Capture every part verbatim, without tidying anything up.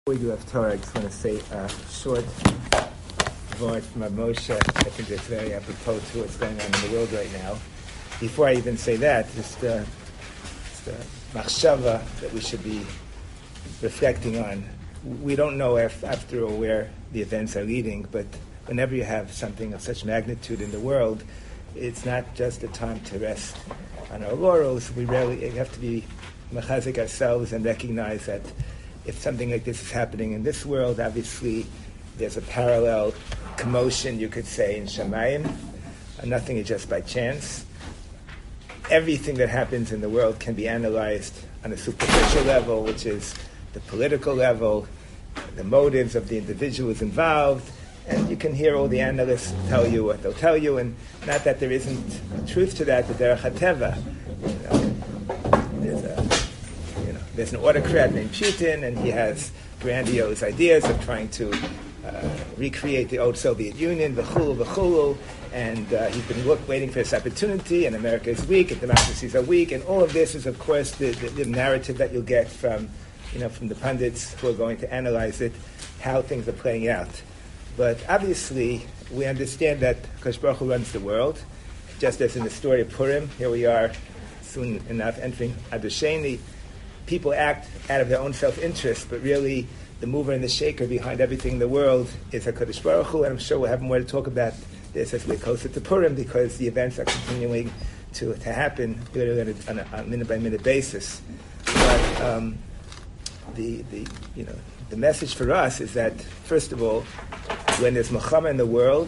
Before we do have Torah, I just want to say a short word from Moshe. I think it's very apropos to what's going on in the world right now. Before I even say that, just a, just a machshava that we should be reflecting on. We don't know if, after all, where the events are leading, but whenever you have something of such magnitude in the world, it's not just a time to rest on our laurels. We really have to be mechazik ourselves and recognize that if something like this is happening in this world, obviously there's a parallel commotion, you could say, in Shamayim. Uh, nothing is just by chance. Everything that happens in the world can be analyzed on a superficial level, which is the political level, the motives of the individuals involved, and you can hear all the analysts tell you what they'll tell you, and not that there isn't truth to that, but there are chateva. You know, there's a There's an autocrat named Putin, and he has grandiose ideas of trying to uh, recreate the old Soviet Union, v'chulu, v'chulu, and uh, he's been look, waiting for this opportunity, and America is weak, and democracies are weak, and all of this is, of course, the, the, the narrative that you'll get from, you know, from the pundits who are going to analyze it, how things are playing out. But obviously, we understand that Kadosh Baruch Hu runs the world, just as in the story of Purim. Here we are, soon enough, entering Adar Sheni. People act out of their own self-interest, but really the mover and the shaker behind everything in the world is HaKadosh Baruch Hu, and I'm sure we'll have more to talk about this as we get closer to Purim, because the events are continuing to, to happen really on a, on a, on a minute-by-minute basis. But um, the, the, you know, the message for us is that, first of all, when there's Milchama in the world,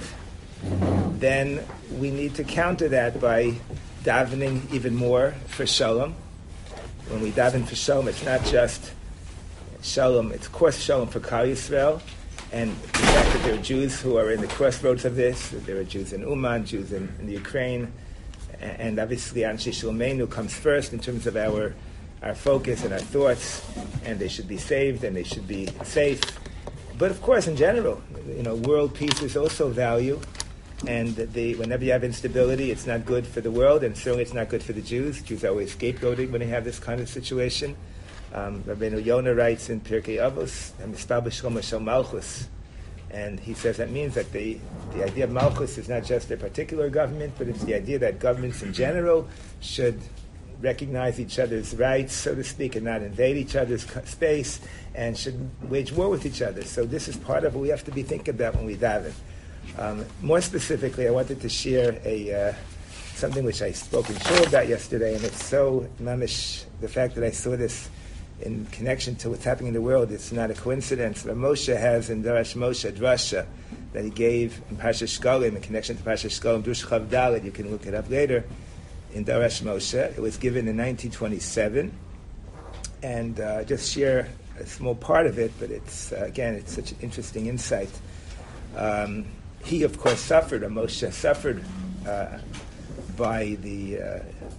then we need to counter that by davening even more for Shalom. When we daven for Shalom, it's not just Shalom, it's of course Shalom for Klal Yisrael, and the fact that there are Jews who are in the crossroads of this, that there are Jews in Uman, Jews in, in the Ukraine, and obviously Anshe Shalomenu comes first in terms of our our focus and our thoughts, and they should be saved and they should be safe. But of course, in general, you know, world peace is also value. And the, whenever you have instability, it's not good for the world, and certainly it's not good for the Jews. Jews are always scapegoating when they have this kind of situation. Um, Rabbeinu Yonah writes in Pirkei Avos, "Mispal b'shlomo shel Malchus," and he says that means that the, the idea of Malchus is not just a particular government, but it's the idea that governments in general should recognize each other's rights, so to speak, and not invade each other's space, and should wage war with each other. So this is part of what we have to be thinking about when we daven. Um, more specifically, I wanted to share a uh, something which I spoke in Shul about yesterday, and it's so mamish, the fact that I saw this in connection to what's happening in the world, it's not a coincidence. But Moshe has in Darash Moshe drasha that he gave in Parsha Shkolim, in connection to Parsha Shkolim, Drush Chav Dalet, you can look it up later, in Darash Moshe. It was given in nineteen twenty-seven, and uh, just share a small part of it, but it's, uh, again, it's such an interesting insight. Um, He, of course, suffered, or Moshe suffered uh, by the, uh,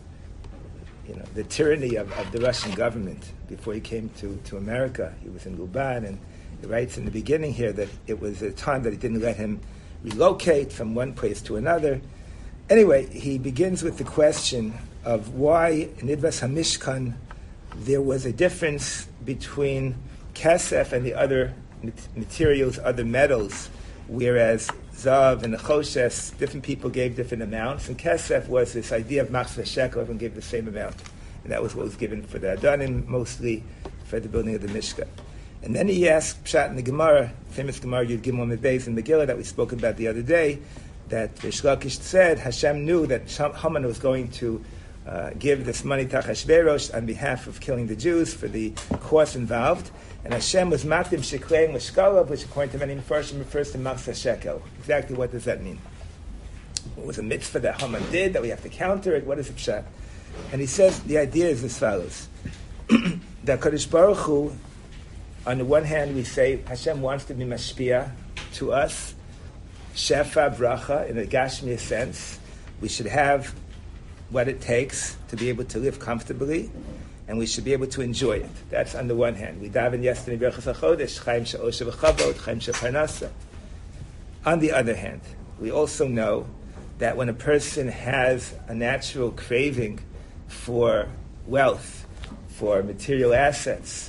you know, the tyranny of, of the Russian government before he came to, to America. He was in Luban, and he writes in the beginning here that it was a time that it didn't let him relocate from one place to another. Anyway, he begins with the question of why in Idvas HaMishkan there was a difference between Kesef and the other materials, other metals, whereas Zav and Nechoshes, different people gave different amounts, and Kesef was this idea of Machs v'Shekel, everyone gave the same amount. And that was what was given for the Adanim, mostly for the building of the Mishkan. And then he asked Pshat in the Gemara, famous Gemara Yud Gimel Medbeis in Megillah that we spoke about the other day, that Rish Lakish said Hashem knew that Haman was going to uh, give this money to Achashverosh on behalf of killing the Jews for the costs involved. And Hashem was Matim Shekleim L'Shkalav, which according to many Mepharshim refers to Machsa Shekel. Exactly what does that mean? What was a mitzvah that Haman did, that we have to counter it? What is the pshat? And he says the idea is as follows. That Kadosh Baruch Hu, on the one hand we say Hashem wants to be mashpia to us, shefa bracha, in a gashmiya sense. We should have what it takes to be able to live comfortably, and we should be able to enjoy it. That's on the one hand. We davened yesterday, Berachas HaChodesh, Chaim She'osha V'chavod, Chaim She'parnasa. On the other hand, we also know that when a person has a natural craving for wealth, for material assets,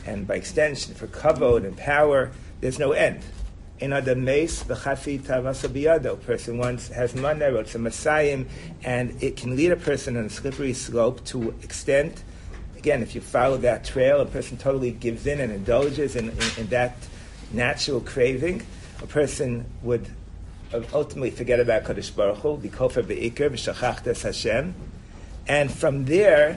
and by extension for kavod and power, there's no end. In other mace, the chafi tavasa biyado. Person once has money, wrote some masayim, and it can lead a person on a slippery slope to extent. Again, if you follow that trail, a person totally gives in and indulges in, in, in that natural craving. A person would ultimately forget about Kadosh Baruch Hu, be kofer beikar, v'shachachtas Hashem, and from there,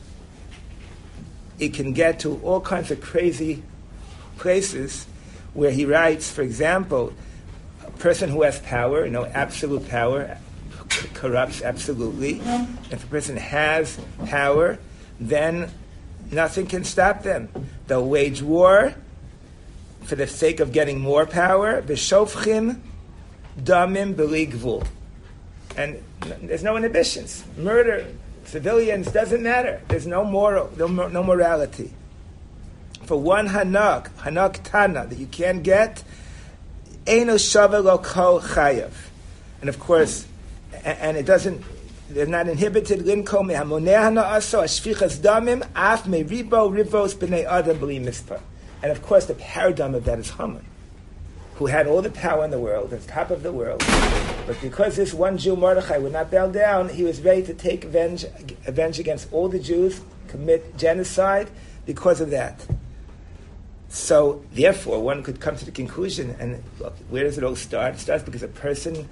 it can get to all kinds of crazy places where he writes, for example, a person who has power, you know, absolute power, c- corrupts absolutely. If a person has power, then nothing can stop them. They'll wage war for the sake of getting more power. V'shofchim damim b'li gvul. And there's no inhibitions. Murder, civilians, doesn't matter. There's no moral, no, no morality. For one hanak, hanak tana, that you can't get, eino shava lo kol chayav. And of course, and, and it doesn't, they're not inhibited, linko mehamoneh hana'aso, ashfichas damim, af me ribo rivos b'nei adam b'li mispah. And of course, the paradigm of that is Haman, who had all the power in the world, at the top of the world. But because this one Jew, Mordechai, would not bow down, he was ready to take revenge, revenge against all the Jews, commit genocide because of that. So, therefore, one could come to the conclusion, and look, where does it all start? It starts because a person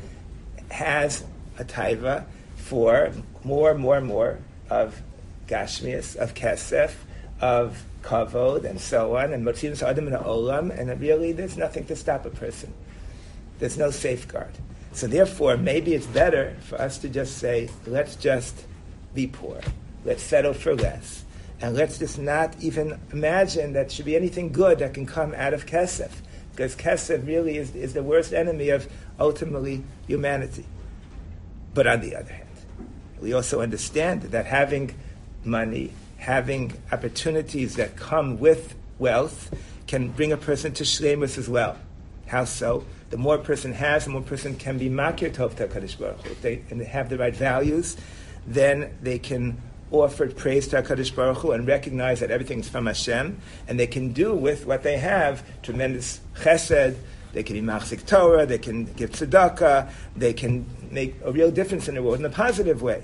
has a taiva for more, more, more of gashmias, of kesef, of kavod, and so on, and motzim adam in olam, and really there's nothing to stop a person. There's no safeguard. So therefore, maybe it's better for us to just say, let's just be poor. Let's settle for less. And let's just not even imagine that should be anything good that can come out of kesef. Because kesef really is, is the worst enemy of, ultimately, humanity. But on the other hand, we also understand that having money, having opportunities that come with wealth, can bring a person to shleimus as well. How so? The more a person has, the more a person can be makir tov to HaKadosh Baruch Hu. If they, and they have the right values, then they can offer praise to HaKadosh Baruch Hu and recognize that everything's from Hashem, and they can do with what they have tremendous chesed. They can be machzik Torah, they can give tzedakah, they can make a real difference in the world in a positive way.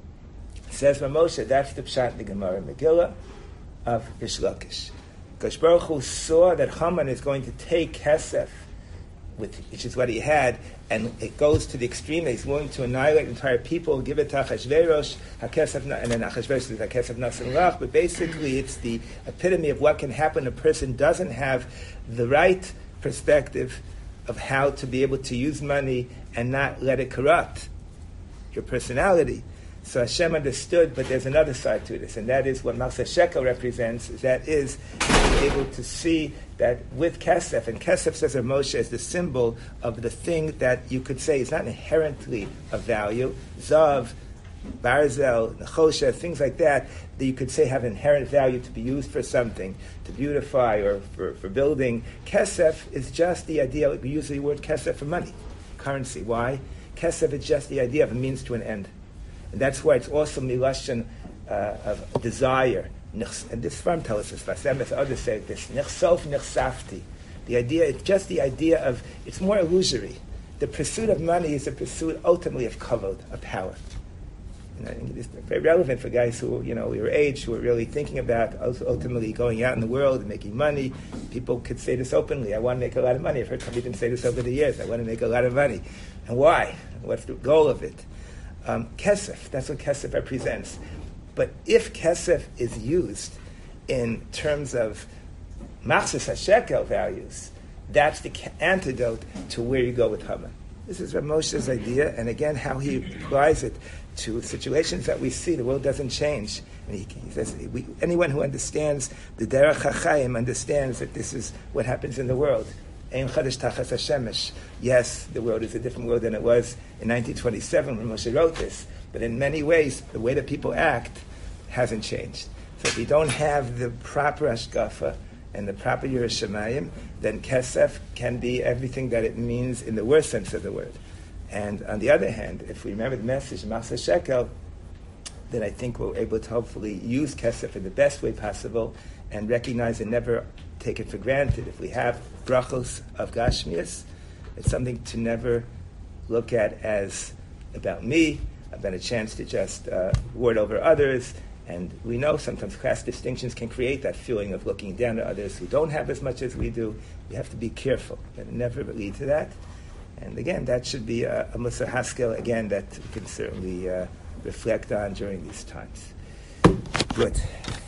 Says Moshe, that's the pshat in the Gemara Megillah of Rish Lakish. Kadosh Baruch Hu saw that Haman is going to take kesef, with, which is what he had, and it goes to the extreme that he's willing to annihilate entire people, give it to Achashverosh, HaKesef, and then Achashverosh is HaKesef Nasan Lach, but basically it's the epitome of what can happen when a person doesn't have the right perspective of how to be able to use money and not let it corrupt your personality. So Hashem understood, but there's another side to this, and that is what Machzeh Shekel represents, that is being able to see that with Kesef, and Kesef, says Moshe, is the symbol of the thing that you could say is not inherently of value, Zav, Barzel, Nechosha, things like that, that you could say have inherent value to be used for something, to beautify or for, for building. Kesef is just the idea, we use the word Kesef for money, currency. Why? Kesef is just the idea of a means to an end. And that's why it's also milashon uh, of desire. And this farm tells us, Vasemis, others say this, nechsof nechsafti. The idea, it's just the idea of, it's more illusory. The pursuit of money is a pursuit ultimately of kavod, of power. And I think it's very relevant for guys who, you know, your age, who are really thinking about ultimately going out in the world and making money. People could say this openly, I want to make a lot of money. I've heard some people say this over the years, I want to make a lot of money. And why? What's the goal of it? Um, kesef, that's what kesef represents. But if kesef is used in terms of machzis hashekel values, that's the antidote to where you go with Haman. This is Rav Moshe's idea, and again, how he applies it to situations that we see. The world doesn't change. And he, he says, we, anyone who understands the Derech HaChaim understands that this is what happens in the world. Ein chadash tachas hashemesh. Yes, the world is a different world than it was in nineteen twenty-seven when Moshe wrote this, but in many ways, the way that people act hasn't changed. So if you don't have the proper hashkafa and the proper Yiras Shamayim, then kesef can be everything that it means in the worst sense of the word. And on the other hand, if we remember the message of Machzeh Shekel, then I think we're able to hopefully use kesef in the best way possible and recognize and never take it for granted. If we have brachos of Gashmias, it's something to never look at as about me, about a chance to just uh, ward over others. And we know sometimes class distinctions can create that feeling of looking down at others who don't have as much as we do. We have to be careful and never lead to that. And again, that should be a, a Musar Haskel, again, that we can certainly uh, reflect on during these times. Good.